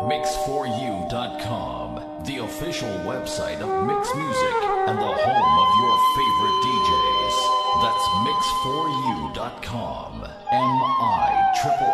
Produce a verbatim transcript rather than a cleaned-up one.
mix for you dot com, the official website of Mix Music and the home of your favorite D Js. That's mix for you dot com. M I